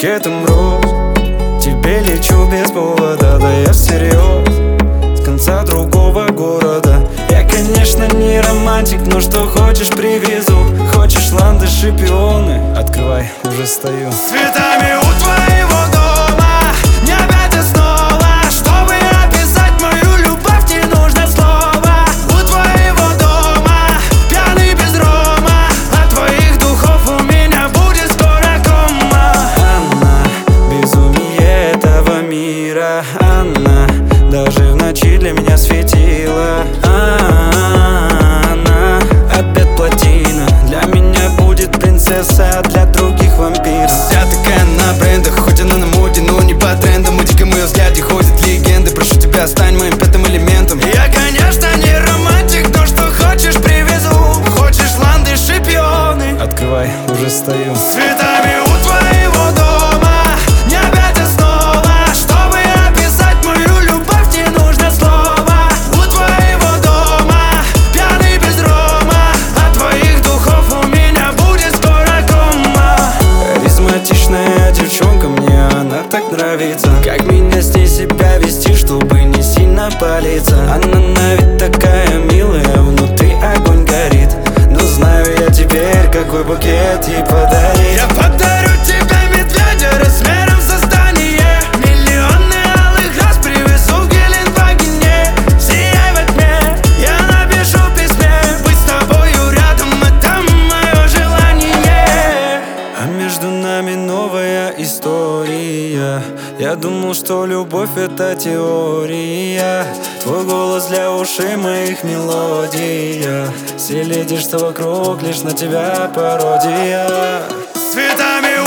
букетом роз. Тебе лечу без повода, да я всерьез, с конца другого города. Я, конечно, не романтик, но что хочешь привезу. Хочешь ландыши, пионы? Открывай, уже стою. С цветами у твоего дома не опять и снова. Чтобы описать мою любовь, не нужно слова. У твоего дома пьяный без рома. От твоих духов у меня будет скоро кома. Она, безумие этого мира. Она даже в ночи для меня светила. Она, обед плотина. Для меня будет принцесса, а для других вампир. Вся такая на брендах, хоть она на моде, но не по трендам. И диком ее взгляде ходят легенды. Прошу тебя, стань моим пятым элементом. Я, конечно, не романтик, но что хочешь привезу. Хочешь ландыши, пионы? Открывай, уже стою. С цветами у твоего дома не опять и снова. Чтобы описать мою любовь, не нужно слова. У твоего дома пьяный без рома. От твоих духов у меня будет скоро кома. Харизматичная девчонка, мне она так нравится. Как меня с ней себя вести, чтобы не сильно палиться. Она на вид такая милая, внутри огонь горит. Но знаю я теперь, какой букет ей подарить. Я подарю тебе медведя размером со здание. Миллионы алых роз привезу в Геленвагене. Сияй во тьме, я напишу в письме. Быть с тобою рядом, это мое желание. А между нами новая история. Я думал, что любовь это теория. Твой голос для ушей моих мелодия. Все леди, что вокруг, лишь на тебя пародия. С цветами